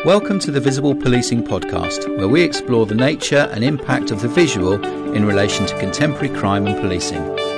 Welcome to the Visible Policing Podcast, where we explore the nature and impact of the visual in relation to contemporary crime and policing.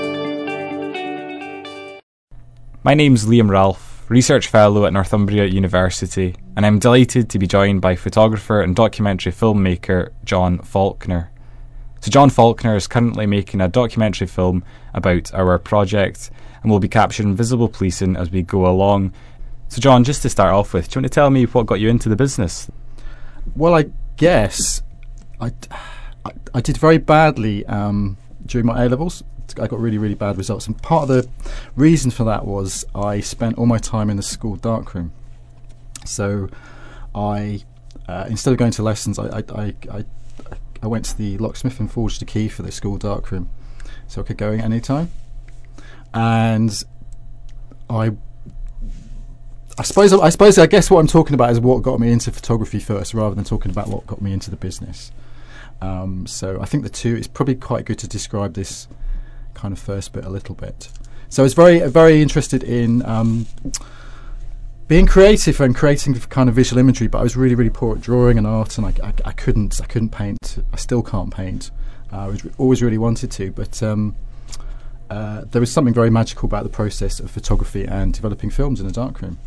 My name's Liam Ralph, Research Fellow at Northumbria University, and I'm delighted to be joined by photographer and documentary filmmaker John Faulkner. So John Faulkner is currently making a documentary film about our project and will be capturing visible policing as we go along. So John, just to start off with, do you want to tell me what got you into the business? Well, I guess I did very badly during my A-levels. I got really, really bad results. And part of the reason for that was I spent all my time in the school darkroom. So I, instead of going to lessons, I went to the locksmith and forged a key for the school darkroom so I could go in any time. And I guess what I'm talking about is what got me into photography first, rather than talking about what got me into the business. So I think the two, it's probably quite good to describe this kind of first bit a little bit. So I was very interested in being creative and creating kind of visual imagery, but I was really, really poor at drawing and art, and I couldn't paint. I still can't paint. I always really wanted to, but there was something very magical about the process of photography and developing films in a darkroom,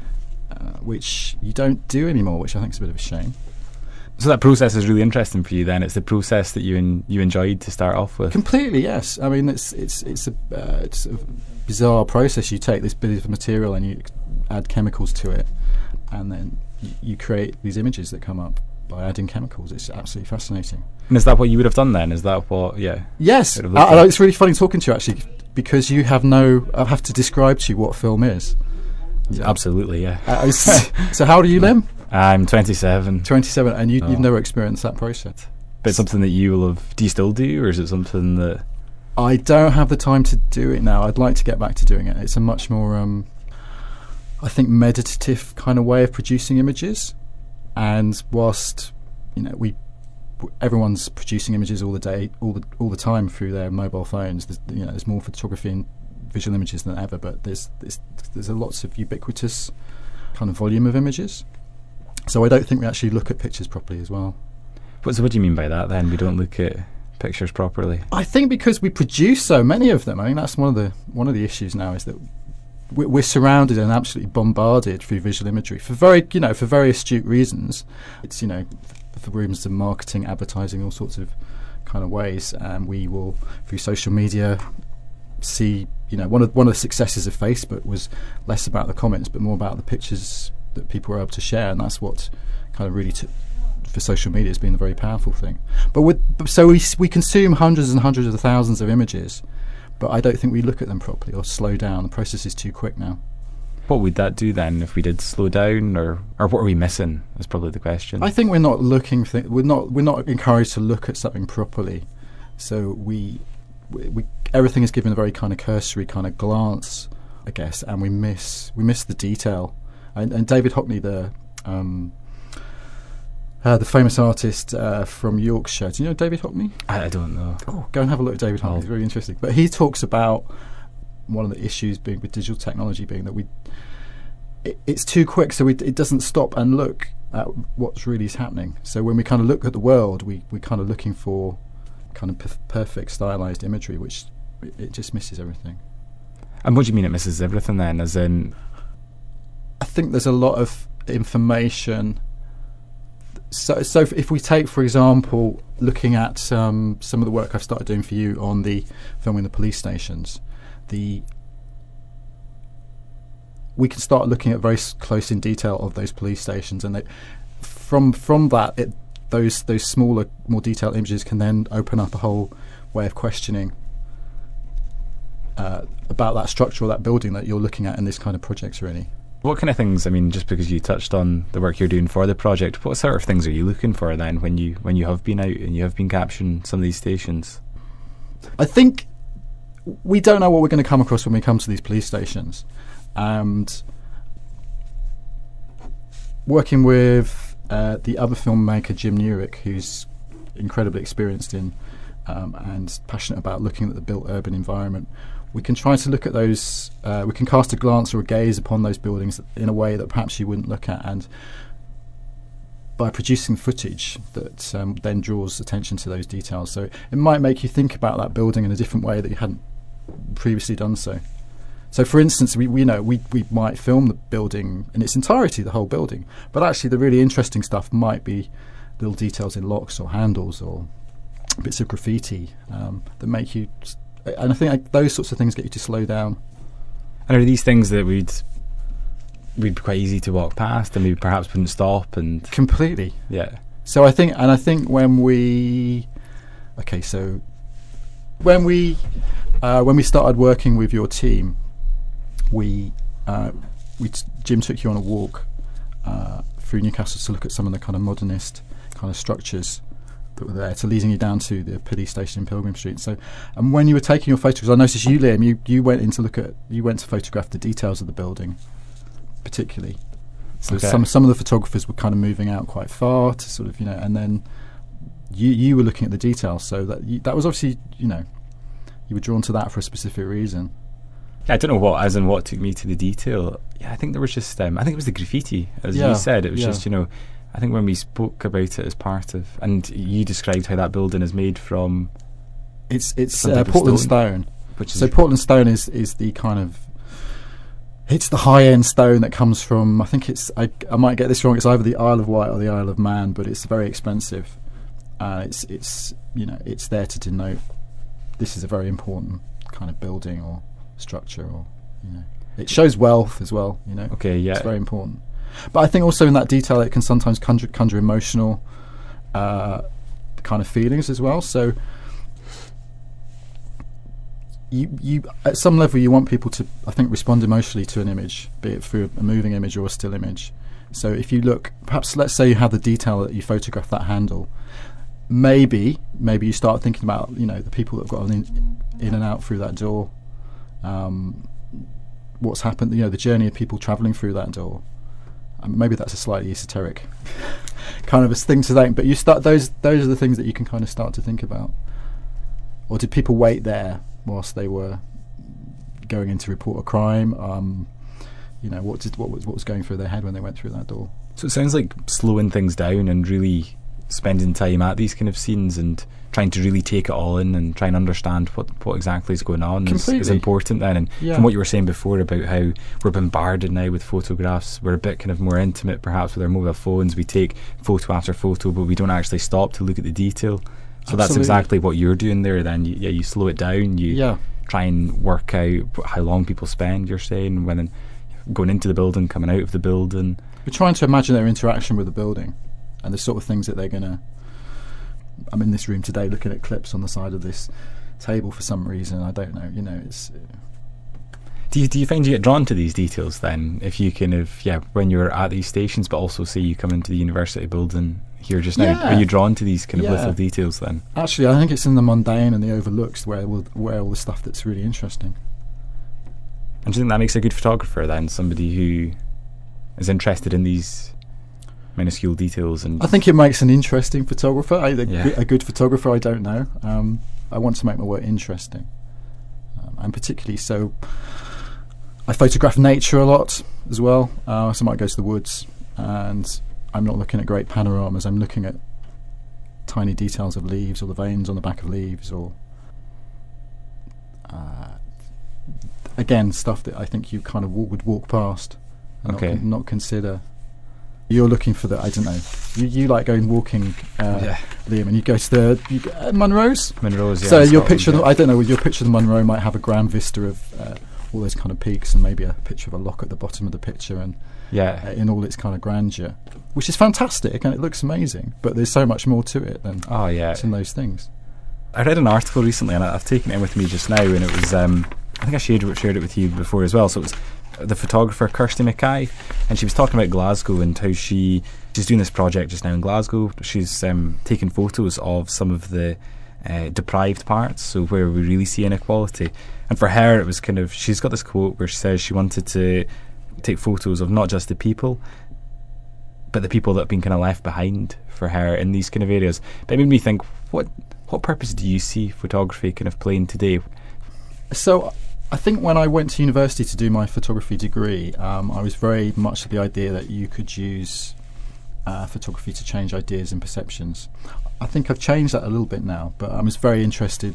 which you don't do anymore, which I think is a bit of a shame. So that process is really interesting for you then. It's the process that you enjoyed to start off with. Completely, yes. I mean, it's a bizarre process. You take this bit of material and you add chemicals to it, and then you create these images that come up by adding chemicals. It's absolutely fascinating. And is that what you would have done then? Is that what? Yeah. Yes. It's really funny talking to you actually, because I have to describe to you what film is. Yeah. Absolutely, yeah. So how old are you, Liam? I'm 27. 27, and you've never experienced that process. But it's something that you will have. Do you still do, or is it something that? I don't have the time to do it now. I'd like to get back to doing it. It's a much more, I think, meditative kind of way of producing images. And whilst everyone's producing images all the day, all the time through their mobile phones, there's more photography and visual images than ever. But there's a lots of ubiquitous kind of volume of images. So I don't think we actually look at pictures properly as well. So what do you mean by that then? We don't look at pictures properly? I think because we produce so many of them. I think that's one of the issues now, is that we're surrounded and absolutely bombarded through visual imagery for very astute reasons. It's for reasons of marketing, advertising, all sorts of kind of ways, and we will, through social media, see one of the successes of Facebook was less about the comments but more about the pictures that people were able to share, and that's what kind of really for social media has been a very powerful thing. But we consume hundreds and hundreds of thousands of images, but I don't think we look at them properly or slow down. The process is too quick now. What would that do then if we did slow down, or what are we missing? Is probably the question. I think we're not looking. We're not encouraged to look at something properly. So we everything is given a very kind of cursory kind of glance, I guess, and we miss the detail. And David Hockney, the famous artist from Yorkshire. Do you know David Hockney? I don't know. Oh, go and have a look at David Hockney. It's really interesting. But he talks about one of the issues being with digital technology being that it's too quick, so it doesn't stop and look at what's really is happening. So when we kind of look at the world, we're kind of looking for kind of perfect stylized imagery, which it just misses everything. And what do you mean it misses everything then? As in, I think there's a lot of information. So if we take, for example, looking at some of the work I've started doing for you on the filming the police stations, we can start looking at very close in detail of those police stations, and from that, those smaller, more detailed images can then open up a whole way of questioning about that structure or that building that you're looking at in this kind of project, really. What kind of things, I mean, just because you touched on the work you're doing for the project, what sort of things are you looking for then when you have been out and you have been capturing some of these stations? I think we don't know what we're going to come across when we come to these police stations. And working with the other filmmaker, Jim Neurick, who's incredibly experienced in and passionate about looking at the built urban environment, we can try to look at those, we can cast a glance or a gaze upon those buildings in a way that perhaps you wouldn't look at, and by producing footage that then draws attention to those details. So it might make you think about that building in a different way that you hadn't previously done so. So, for instance, we might film the building in its entirety, the whole building, but actually the really interesting stuff might be little details in locks or handles or bits of graffiti that make you. And I think those sorts of things get you to slow down. And are these things that we'd be quite easy to walk past and we perhaps wouldn't stop? And completely, yeah. So I think when we started working with your team, Jim took you on a walk through Newcastle to look at some of the kind of modernist kind of structures that were there, to leading you down to the police station in Pilgrim Street. So, and when you were taking your photographs, I noticed you, Liam, you went to photograph the details of the building, particularly. So okay. some of the photographers were kind of moving out quite far to sort of, and then you were looking at the details. So that was obviously, you were drawn to that for a specific reason. Yeah, I don't know what took me to the detail. Yeah, I think there was just, I think it was the graffiti, as you said. It was just, I think when we spoke about it as part of, and you described how that building is made from. It's Portland stone. Portland stone is the kind of, it's the high end stone that comes from, I think it's, I might get this wrong, it's either the Isle of Wight or the Isle of Man, but it's very expensive. It's there to denote this is a very important kind of building or structure, or it shows wealth as well. Okay, yeah, it's very important. But I think also in that detail, it can sometimes conjure emotional kind of feelings as well. So you at some level you want people to, I think, respond emotionally to an image, be it through a moving image or a still image. So if you look, perhaps let's say you have the detail that you photograph that handle. Maybe you start thinking about the people that have got in and out through that door. What's happened? The journey of people travelling through that door. Maybe that's a slightly esoteric kind of a thing to think, but you start those are the things that you can kind of start to think about. Or did people wait there whilst they were going in to report a crime? What was going through their head when they went through that door? So it sounds like slowing things down and really spending time at these kind of scenes and trying to really take it all in and try and understand what exactly is going on is important then. And from what you were saying before about how we're bombarded now with photographs, we're a bit kind of more intimate perhaps with our mobile phones. We take photo after photo, but we don't actually stop to look at the detail. So Absolutely. That's exactly what you're doing there then. You slow it down, you try and work out how long people spend, you're saying, when going into the building, coming out of the building. We're trying to imagine their interaction with the building and the sort of things that they're going to... I'm in this room today looking at clips on the side of this table for some reason. I don't know. It's. Do you find you get drawn to these details then? If you kind of when you're at these stations, but also say you come into the university building here just now, are you drawn to these kind of little details then? Actually, I think it's in the mundane and the overlooks where all the stuff that's really interesting. And do you think that makes a good photographer then? Somebody who is interested in these minuscule details? And I think it makes an interesting photographer. A good photographer, I don't know. I want to make my work interesting, and particularly so. I photograph nature a lot as well. So I might go to the woods, and I'm not looking at great panoramas. I'm looking at tiny details of leaves or the veins on the back of leaves, or again stuff that I think you kind of would walk past and not consider. You're looking for the, I don't know, you like going walking, Liam, and you go to Munro's? Munro's, yeah. So your picture, I don't know, your picture of the Munro might have a grand vista of all those kind of peaks and maybe a picture of a lock at the bottom of the picture and in all its kind of grandeur, which is fantastic and it looks amazing, but there's so much more to it than it's in those things. I read an article recently and I've taken it in with me just now, and it was, I think I shared it with you before as well, so it was the photographer Kirsty Mackay, and she was talking about Glasgow and how she's doing this project just now in Glasgow. She's taken photos of some of the deprived parts, so where we really see inequality. And for her it was kind of, she's got this quote where she says she wanted to take photos of not just the people but the people that have been kind of left behind for her in these kind of areas. But it made me think, what purpose do you see photography kind of playing today? So I think when I went to university to do my photography degree, I was very much of the idea that you could use photography to change ideas and perceptions. I think I've changed that a little bit now, but I was very interested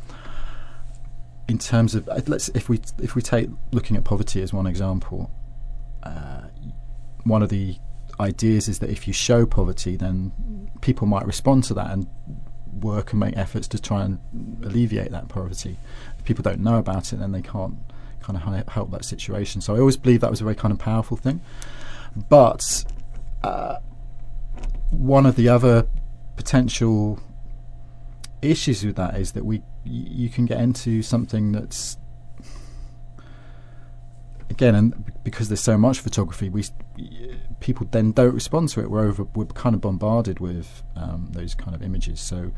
in terms of if we take looking at poverty as one example. One of the ideas is that if you show poverty, then people might respond to that and work and make efforts to try and alleviate that poverty. If people don't know about it, then they can't kind of help that situation. So I always believe that was a very kind of powerful thing. But one of the other potential issues with that is that you can get into something that's, again, and because there's so much photography, people then don't respond to it. We're kind of bombarded with those kind of images. So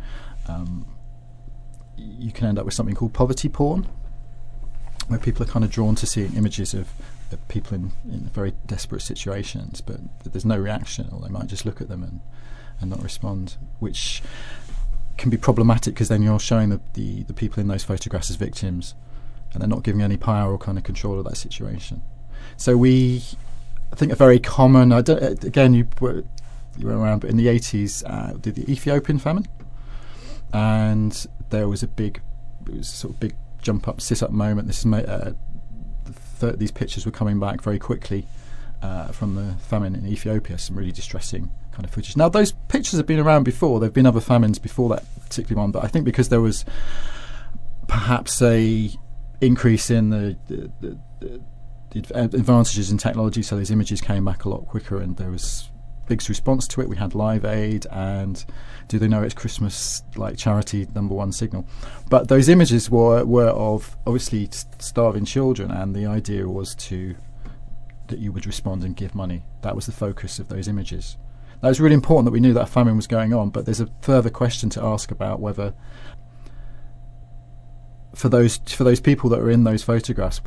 you can end up with something called poverty porn, where people are kind of drawn to seeing images of people in very desperate situations, but there's no reaction, or they might just look at them and not respond, which can be problematic because then you're showing the people in those photographs as victims, and they're not giving any power or kind of control of that situation. So I think a very common, again, you were around, but in the 80s, did the Ethiopian famine, and there was it was sort of big jump up, sit up moment. This is these pictures were coming back very quickly from the famine in Ethiopia. Some really distressing kind of footage. Now, those pictures have been around before. There've been other famines before that particular one, but I think because there was perhaps a increase in the advantages in technology, so those images came back a lot quicker, and there was big response to it. We had Live Aid and Do They Know It's Christmas, like charity #1 signal. But those images were of obviously starving children, and the idea was that you would respond and give money. That was the focus of those images. Now, it's really important that we knew that a famine was going on, but there's a further question to ask about whether for those people that are in those photographs,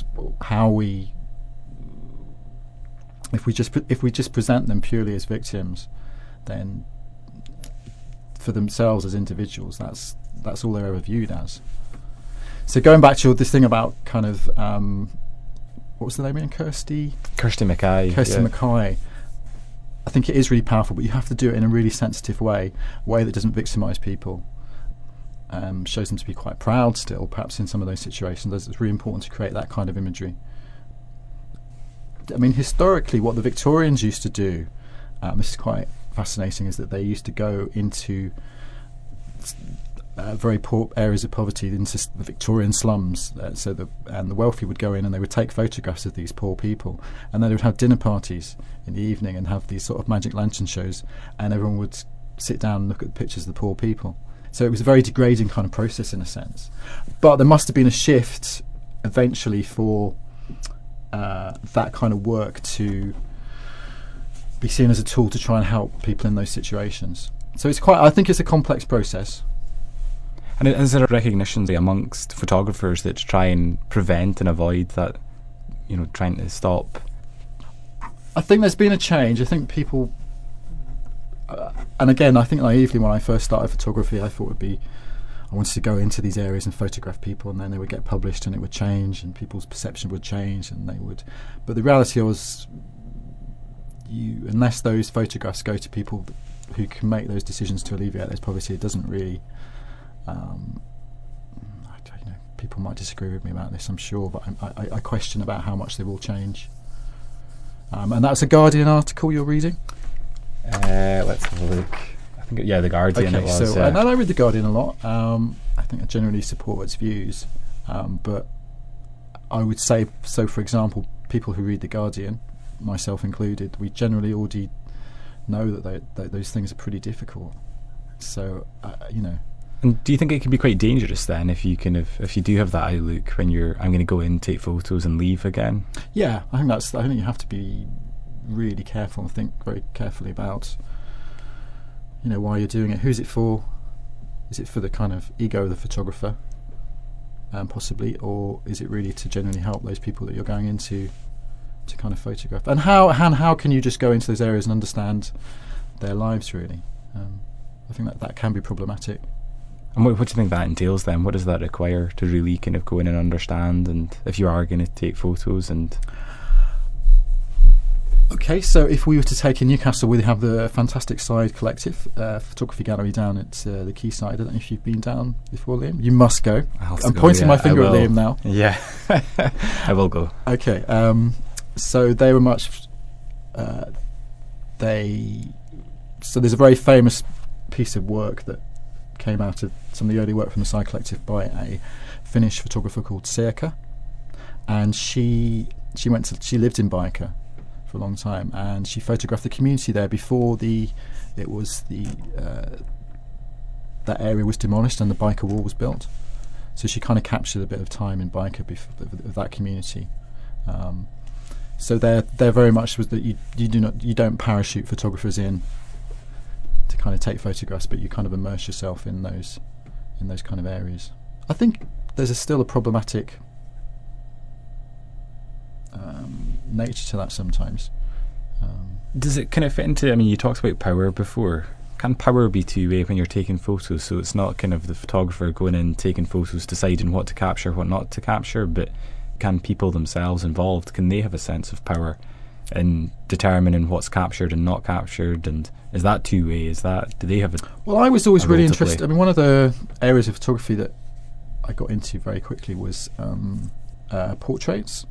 if we just present them purely as victims, then for themselves as individuals, that's all they're ever viewed as. So going back to this thing about kind of what was the name again? Kirsty Mackay. Mackay. I think it is really powerful, but you have to do it in a really sensitive way, a way that doesn't victimise people. Shows them to be quite proud still, perhaps in some of those situations. It's really important to create that kind of imagery. I mean, historically, what the Victorians used to do, this is quite fascinating, is that they used to go into very poor areas of poverty, into the Victorian slums. And the wealthy would go in and they would take photographs of these poor people, and then they would have dinner parties in the evening and have these sort of magic lantern shows, and everyone would sit down and look at the pictures of the poor people. So it was a very degrading kind of process in a sense. But there must have been a shift eventually for that kind of work to be seen as a tool to try and help people in those situations. So I think it's a complex process. And is there a recognition amongst photographers that try and prevent and avoid that, trying to stop? I think there's been a change. I think people, and again, I think naively when I first started photography, I thought I wanted to go into these areas and photograph people, and then they would get published and it would change and people's perception would change, but the reality was, unless those photographs go to people who can make those decisions to alleviate those poverty, it doesn't really, people might disagree with me about this, I'm sure, but I question about how much they will change. And that's a Guardian article you're reading? Let's have a look. I think, The Guardian. Okay, it was. So I read The Guardian a lot. I think I generally support its views, but I would say, so for example, people who read The Guardian, myself included, we generally already know that those things are pretty difficult. So, And do you think it can be quite dangerous then if you do have that outlook when I'm going to go in, take photos and leave again? Yeah, I think you have to be really careful and think very carefully about why you're doing it. Who's it for? Is it for the kind of ego of the photographer, possibly, or is it really to genuinely help those people that you're going into to kind of photograph? And how can you just go into those areas and understand their lives really? I think that can be problematic. And what do you think that entails then? What does that require to really kind of go in and understand, and if you are going to take photos? And Okay, so if we were to take in Newcastle, we have the Fantastic Side Collective photography gallery down at the Quayside. I don't know if you've been down before, Liam. You must go. I'm pointing my finger at Liam now. Yeah, I will go. Okay, so they were much. So there's a very famous piece of work that came out of some of the early work from the Side Collective by a Finnish photographer called Sirkka, and she lived in Baika for a long time, and she photographed the community there before that area was demolished and the Baika wall was built. So she kind of captured a bit of time in Baika of that community. So they're very much was that you don't parachute photographers in to kind of take photographs, but you kind of immerse yourself in those kind of areas. I think there's still a problematic nature to that sometimes. Does it kind of fit into, I mean, you talked about power before. Can power be two-way when you're taking photos? So it's not kind of the photographer going in, taking photos, deciding what to capture, what not to capture, but can people themselves involved, can they have a sense of power in determining what's captured and not captured? And is that two-way? Do they have a Well, I was always really interested. I mean, one of the areas of photography that I got into very quickly was portraits.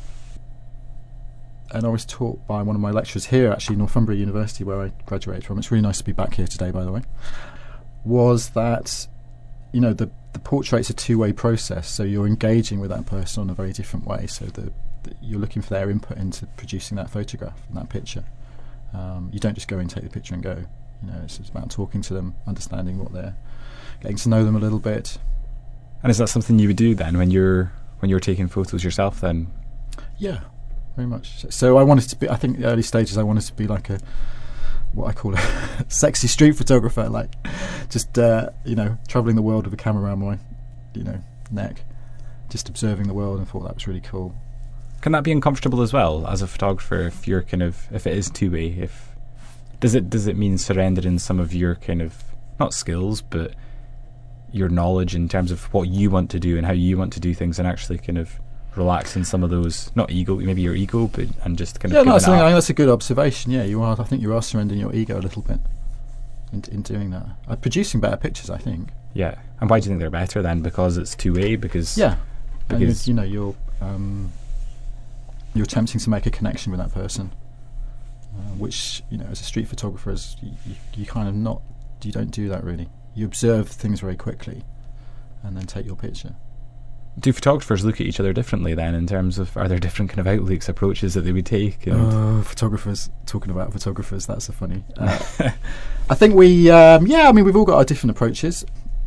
And I was taught by one of my lecturers here, actually, Northumbria University, where I graduated from. It's really nice to be back here today, by the way. Was that, the portrait's a two-way process, so you're engaging with that person in a very different way. So you're looking for their input into producing that photograph and that picture. You don't just go and take the picture and go. It's about talking to them, understanding what they're, getting to know them a little bit. And is that something you would do then when you're taking photos yourself? Then, yeah. Very much. So I wanted to be, I think the early stages I wanted to be like what I call a sexy street photographer, like just, travelling the world with a camera around my, neck, just observing the world, and thought that was really cool. Can that be uncomfortable as well as a photographer if you're if it is two-way? Does it mean surrendering some of your kind of, not skills, but your knowledge in terms of what you want to do and how you want to do things, and actually kind of relaxing some of those, not ego, maybe your ego, but and just kind of I think that's a good observation. Yeah, you are. I think you are surrendering your ego a little bit in doing that. Producing better pictures, I think. Yeah, and why do you think they're better then? Because it's two-way. Because you're attempting to make a connection with that person, which as a street photographer, you kind of not. You don't do that really. You observe things very quickly, and then take your picture. Do photographers look at each other differently then, in terms of, are there different kind of outlooks, approaches that they would take? Photographers, talking about photographers, that's a funny. I think we've all got our different approaches.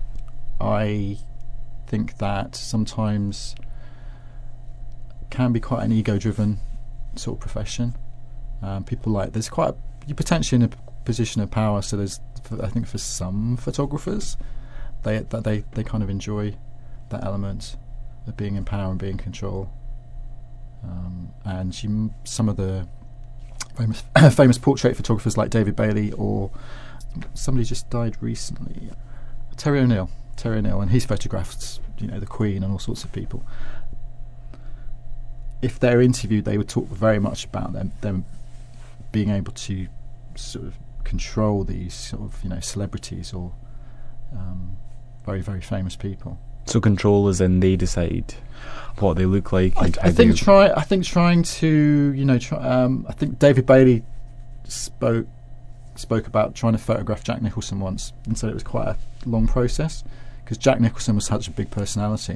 I think that sometimes can be quite an ego-driven sort of profession. You're potentially in a position of power, so I think for some photographers, they kind of enjoy that element of being in power and being in control. And some of the famous portrait photographers like David Bailey, or somebody just died recently, Terry O'Neill, and he's photographed the Queen and all sorts of people. If they're interviewed, they would talk very much about them being able to sort of control these sort of celebrities or very, very famous people. So control as in they decide what they look like. I think trying to I think David Bailey spoke about trying to photograph Jack Nicholson once, and said it was quite a long process because Jack Nicholson was such a big personality,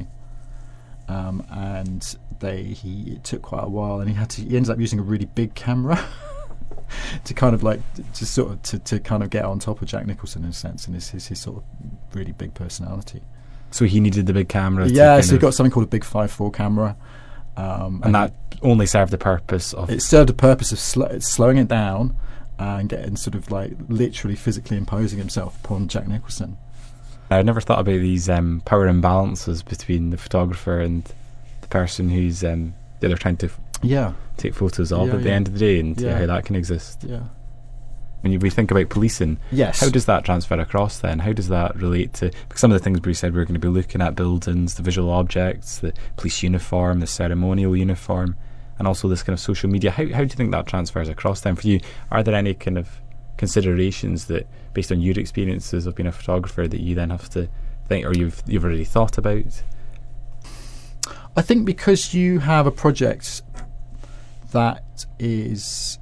and it took quite a while, and he ended up using a really big camera to kind of to kind of get on top of Jack Nicholson in a sense, and his sort of really big personality. So he needed the big camera. Yeah, so he got something called a big 5.4 camera, and that only served the purpose of. It served the purpose of slowing it down and getting sort of like literally physically imposing himself upon Jack Nicholson. I never thought about these power imbalances between the photographer and the person who's they're trying to take photos of at the end of the day, and how that can exist. Yeah. When we think about policing, yes, how does that transfer across then? How does that relate to, because some of the things Bruce said, we're going to be looking at buildings, the visual objects, the police uniform, the ceremonial uniform. and also this kind of social media. How do you think that transfers across then for you? Are there any kind of considerations that, based on your experiences of being a photographer, that you then have to think, or you've already thought about? I think because you have a project that is,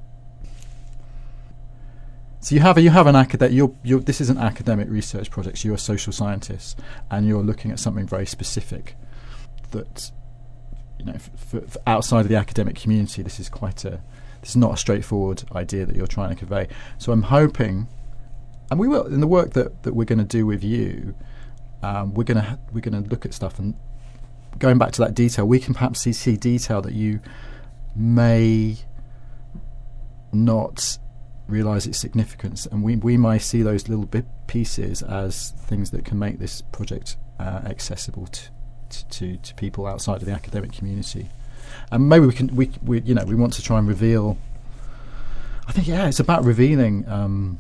so you have an academic. This is an academic research project. So you're a social scientist, and you're looking at something very specific. That, for outside of the academic community, this is not a straightforward idea that you're trying to convey. So I'm hoping, and we will in the work that we're going to do with you. We're going to look at stuff, and going back to that detail, we can perhaps see detail that you may not realise its significance, and we might see those little bit pieces as things that can make this project accessible to people outside of the academic community. And maybe we want to try and reveal. I think it's about revealing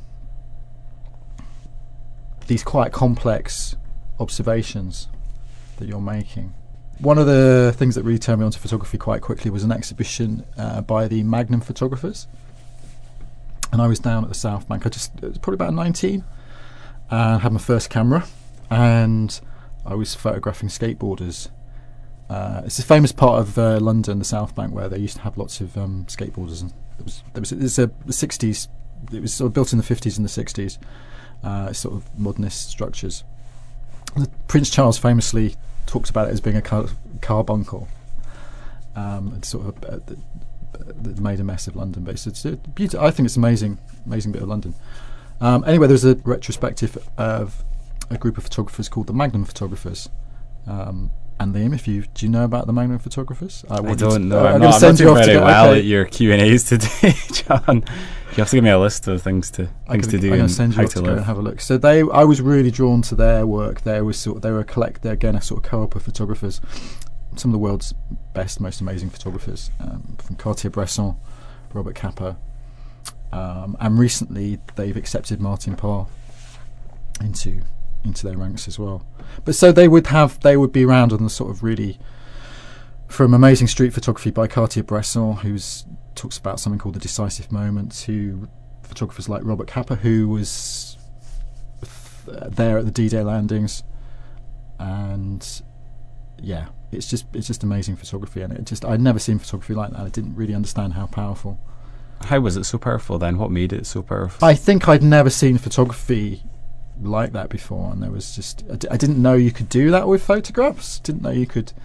these quite complex observations that you're making. One of the things that really turned me onto photography quite quickly was an exhibition by the Magnum photographers, and I was down at the South Bank. It was probably about 19, and had my first camera, and I was photographing skateboarders. It's a famous part of London, the South Bank, where they used to have lots of skateboarders, and it was the 60s. It was sort of built in the 50s and the 60s, sort of modernist structures. Prince Charles famously talks about it as being a carbuncle. It's sort of that made a mess of London, but it's a beautiful. I think it's an amazing bit of London. Anyway, there was a retrospective of a group of photographers called the Magnum photographers. And Liam, do you know about the Magnum photographers? I don't know. I'm not doing very well at your Q&As today, John. You have to give me a list of things to do. I'm going to send you off to go and have a look. So I was really drawn to their work. They were a sort of co-op of photographers, some of the world's best, most amazing photographers, from Cartier-Bresson, Robert Capa, and recently they've accepted Martin Parr into their ranks as well. But so they would be around on the sort of really, from amazing street photography by Cartier-Bresson, who talks about something called the decisive moment, to photographers like Robert Capa, who was there at the D-Day landings, and it's just amazing photography, and I'd never seen photography like that. I didn't really understand how powerful. How was it so powerful then? What made it so powerful? I think I'd never seen photography like that before, and there was I didn't know you could do that with photographs. Didn't know you could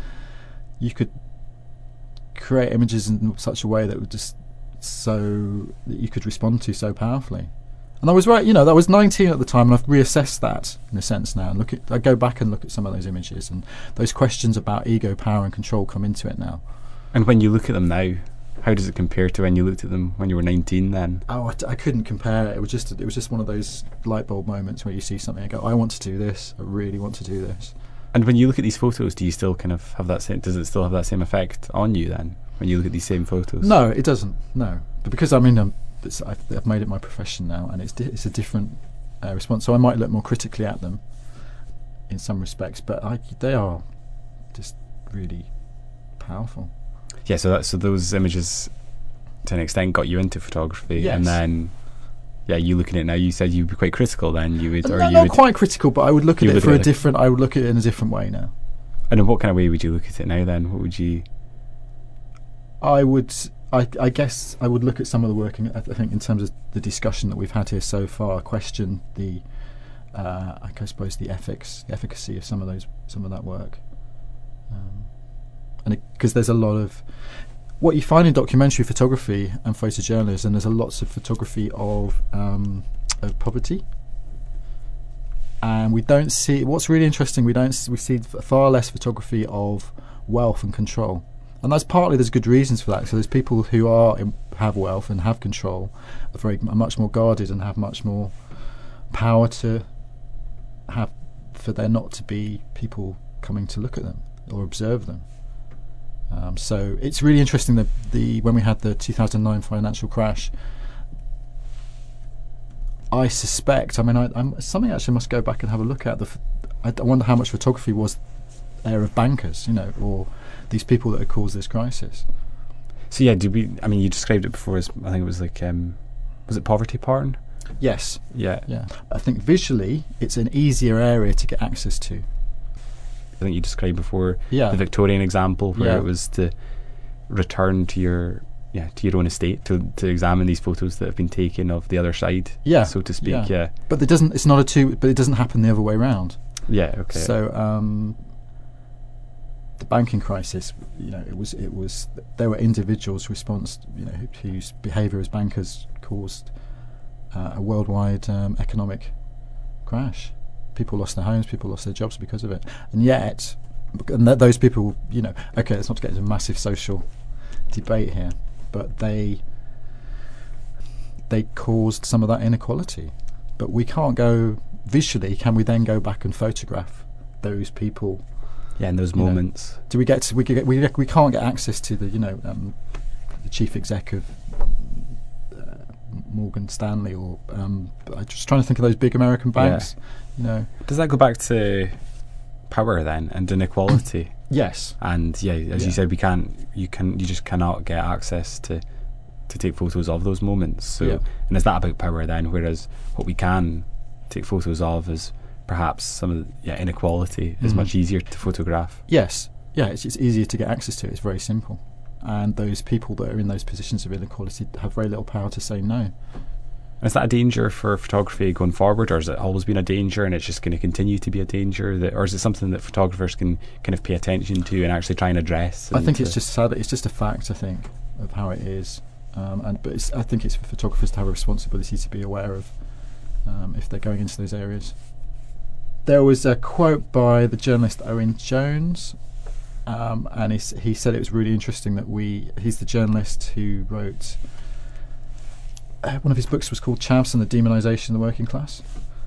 create images in such a way that would just so that you could respond to so powerfully. And I was right, that was 19 at the time, and I've reassessed that in a sense now, and I go back and look at some of those images, and those questions about ego, power and control come into it now. And when you look at them now, how does it compare to when you looked at them when you were 19 then? Oh, I couldn't compare it. It was just one of those light bulb moments where you see something and go, I want to do this, I really want to do this. And when you look at these photos, do you still kind of have that same, does it still have that same effect on you then, when you look at these same photos? No, it doesn't, no. But because I've made it my profession now, and it's a different response, so I might look more critically at them in some respects, but they are just really powerful. Yeah, so those images to an extent got you into photography. Yes. And then you looking at it now, you said you'd be quite critical then. Not quite critical, but I would look at it I would look at it in a different way now. And in what kind of way would you look at it now then? What would you... I guess I would look at some of the work, I think, in terms of the discussion that we've had here so far, question the the efficacy of some of that work. And because there's a lot of what you find in documentary photography and photojournalism, there's lots of photography of poverty, and we don't see. What's really interesting, we see far less photography of wealth and control, and that's partly there's good reasons for that. So there's people who have wealth and have control, are much more guarded and have much more power to have for there not to be people coming to look at them or observe them. So it's really interesting that when we had the 2009 financial crash, I suspect. I mean, something actually must go back and have a look at. I wonder how much photography was there of bankers, or these people that had caused this crisis. So yeah, you described it before as, I think it was like, was it poverty porn? Yes. Yeah. Yeah. I think visually it's an easier area to get access to. I think you described before Yeah. the Victorian example where Yeah. it was to return to your own estate to examine these photos that have been taken of the other side, Yeah. so to speak. Yeah. But it doesn't. It's not a two. But it doesn't happen the other way around. Yeah. Okay. So the banking crisis, it was there were individuals' response, whose behaviour as bankers caused a worldwide economic crash. People lost their homes, people lost their jobs because of it, and yet, those people, okay, let's not get into a massive social debate here, but they caused some of that inequality. But we can't go visually. Can we then go back and photograph those people? Yeah, in those moments. Do we get? We can't get access to the chief exec of Morgan Stanley, or I'm just trying to think of those big American banks. Does that go back to power then and inequality? Yes. And as you said, you just cannot get access to take photos of those moments. So, and is that about power then? Whereas what we can take photos of is perhaps some of the inequality is much easier to photograph. Yes. Yeah, it's easier to get access to. It's very simple. And those people that are in those positions of inequality have very little power to say no. Is that a danger for photography going forward, or has it always been a danger and it's just going to continue to be a danger? Or is it something that photographers can kind of pay attention to and actually try and address? I think it's just sad. It's just a fact, I think, of how it is. But I think it's for photographers to have a responsibility to be aware of if they're going into those areas. There was a quote by the journalist Owen Jones, and he said it was really interesting that he's the journalist who wrote one of his books was called Chavs and the Demonisation of the Working Class,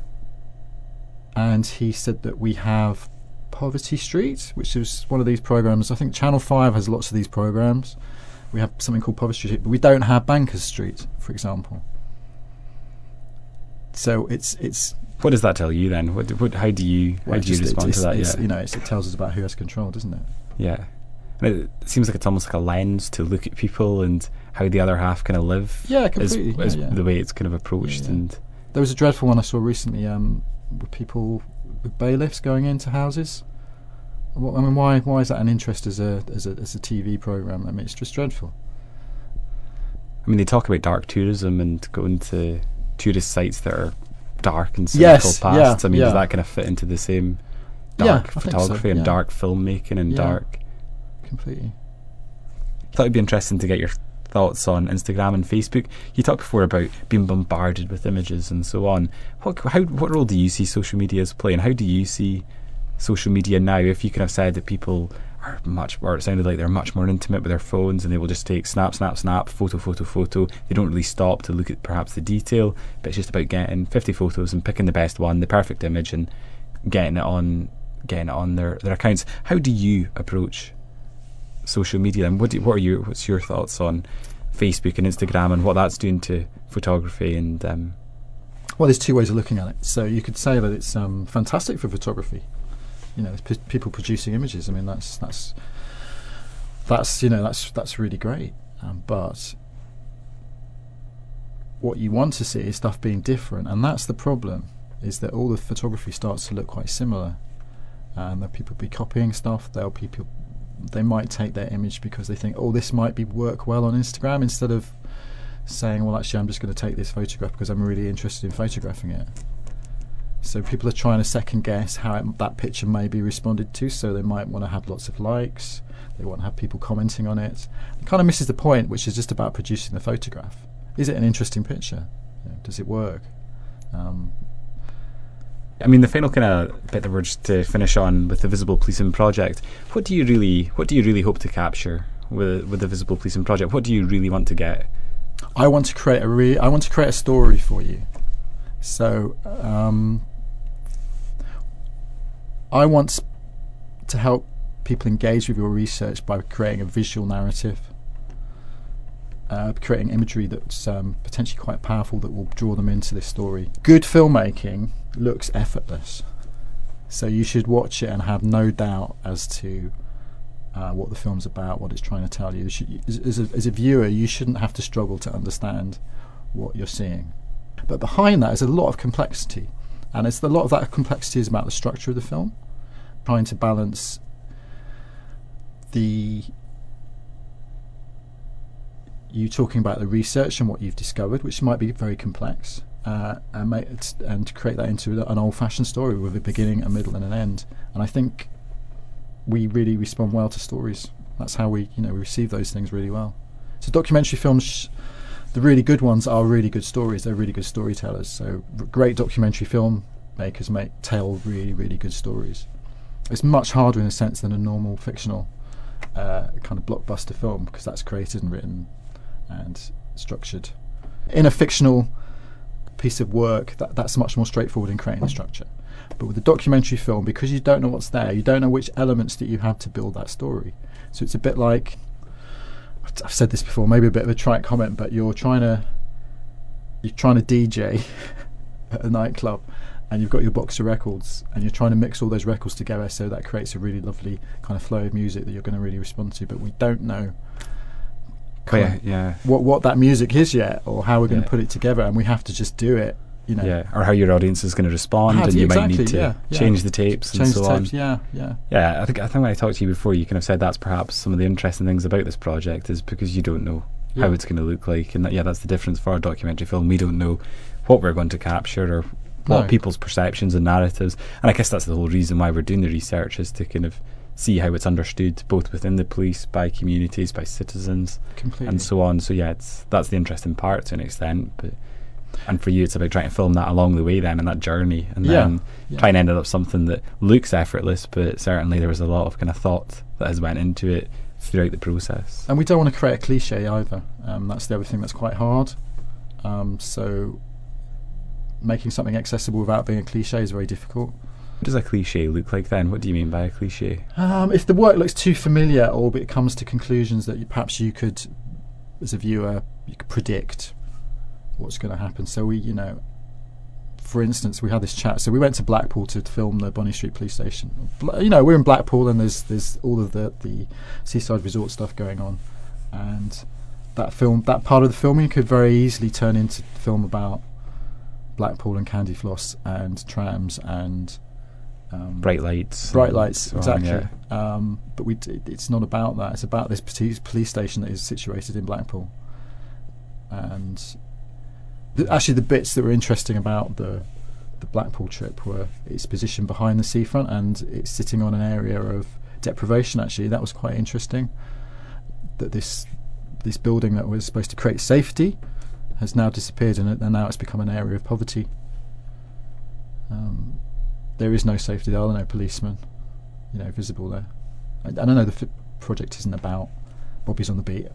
and he said that we have Poverty Street, which is one of these programs. I think Channel 5 has lots of these programs. We have something called Poverty Street, but we don't have Bankers Street, for example. So it's what does that tell you then? How do you respond to that? It tells us about who has control, doesn't it? Yeah, and it seems like it's almost like a lens to look at people and how the other half kind of live. Yeah, completely. Is the way it's kind of approached. And there was a dreadful one I saw recently with people with bailiffs going into houses. Well, I mean, why is that an interest as a TV program? I mean, it's just dreadful. I mean, they talk about dark tourism and going to tourist sites that are dark and cynical past. Does that kind of fit into the same dark photography and dark filmmaking and dark? Completely. I thought it'd be interesting to get your thoughts on Instagram and Facebook. You talked before about being bombarded with images and so on. What role do you see social media as playing? How do you see social media now? If you could have said that people are it sounded like they're much more intimate with their phones and they will just take snap, photo. They don't really stop to look at perhaps the detail, but it's just about getting 50 photos and picking the best one, the perfect image, and getting it on their accounts. How do you approach social media, and what's your thoughts on Facebook and Instagram and what that's doing to photography? And well, there's two ways of looking at it. So you could say that it's fantastic for photography. There's people producing images. I mean, that's really great. But what you want to see is stuff being different, and that's the problem. Is that all the photography starts to look quite similar, and that people be copying stuff. They might take their image because they think, this might work well on Instagram, instead of saying, well, actually, I'm just going to take this photograph because I'm really interested in photographing it. So people are trying to second guess how that picture may be responded to, so they might want to have lots of likes, they want to have people commenting on it. It kind of misses the point, which is just about producing the photograph. Is it an interesting picture? Does it work? I mean, the final kind of bit that we're just to finish on with the Visible Policing Project, what do you really hope to capture with the Visible Policing Project? What do you really want to get? I want to create a story for you. So I want to help people engage with your research by creating a visual narrative, creating imagery that's potentially quite powerful that will draw them into this story. Good filmmaking looks effortless, so you should watch it and have no doubt as to what the film's about, what it's trying to tell you. As a viewer, you shouldn't have to struggle to understand what you're seeing. But behind that is a lot of complexity, and a lot of that complexity is about the structure of the film, trying to balance you talking about the research and what you've discovered, which might be very complex, and create that into an old-fashioned story with a beginning, a middle, and an end. And I think we really respond well to stories. That's how we receive those things really well. So documentary films, the really good ones are really good stories. They're really good storytellers. So great documentary filmmakers tell really, really good stories. It's much harder in a sense than a normal fictional kind of blockbuster film, because that's created and written and structured. In a fictional piece of work, that's much more straightforward in creating a structure. But with a documentary film, because you don't know what's there, you don't know which elements that you have to build that story. So it's a bit like, I've said this before, maybe a bit of a trite comment, but you're trying to DJ at a nightclub, and you've got your box of records, and you're trying to mix all those records together so that creates a really lovely kind of flow of music that you're going to really respond to. But we don't know what that music is yet, or how we're going to put it together, and we have to just do it. Or how your audience is going to respond, and you might need to change the tapes and so on. I think when I talked to you before, you kind of said that's perhaps some of the interesting things about this project, is because you don't know how it's going to look like, and that's the difference for a documentary film. We don't know what we're going to capture or what people's perceptions and narratives, and I guess that's the whole reason why we're doing the research, is to kind of see how it's understood both within the police, by communities, by citizens, and so on. So that's the interesting part to an extent, and for you it's about trying to film that along the way then, and that journey, and then trying to end up something that looks effortless, but certainly there was a lot of kind of thought that has went into it throughout the process. And we don't want to create a cliche either. That's the other thing that's quite hard. So making something accessible without being a cliche is very difficult. What does a cliche look like then? What do you mean by a cliche? If the work looks too familiar, or it comes to conclusions that perhaps you could, as a viewer, you could predict what's going to happen. So for instance, we had this chat. So we went to Blackpool to film the Bonny Street Police Station. We're in Blackpool, and there's all of the seaside resort stuff going on, and that part of the filming could very easily turn into a film about Blackpool and candy floss and trams and bright lights, exactly. But it's not about that. It's about this police station that is situated in Blackpool, and actually the bits that were interesting about the Blackpool trip were its position behind the seafront, and it's sitting on an area of deprivation. Actually, that was quite interesting, that this building that was supposed to create safety has now disappeared, and now it's become an area of poverty. There is no safety there. There are no policemen, visible there. I don't know. The project isn't about Bobby's on the beat,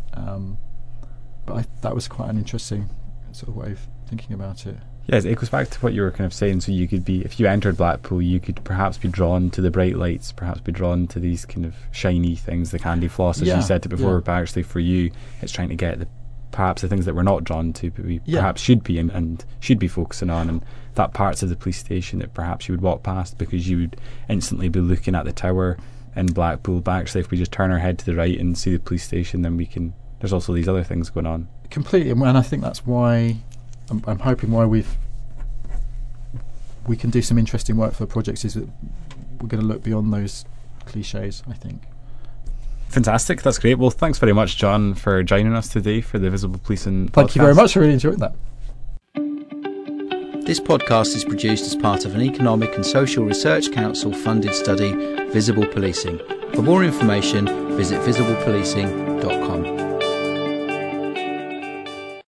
but that was quite an interesting sort of way of thinking about it. Yes, it goes back to what you were kind of saying. So you could be, if you entered Blackpool, you could perhaps be drawn to the bright lights, perhaps be drawn to these kind of shiny things, the candy floss, as you said it before. But actually, for you, it's trying to get perhaps the things that we're not drawn to, but we perhaps should be and should be focusing on, and that parts of the police station that perhaps you would walk past because you would instantly be looking at the tower in Blackpool. But actually, if we just turn our head to the right and see the police station, then there's also these other things going on. Completely, and I think that's why I'm hoping why we can do some interesting work for the projects, is that we're going to look beyond those cliches, I think. Fantastic, that's great. Well, thanks very much, John, for joining us today for the Visible Policing podcast. Thank you very much, I really enjoyed that. This podcast is produced as part of an Economic and Social Research Council funded study, Visible Policing. For more information, visit visiblepolicing.com.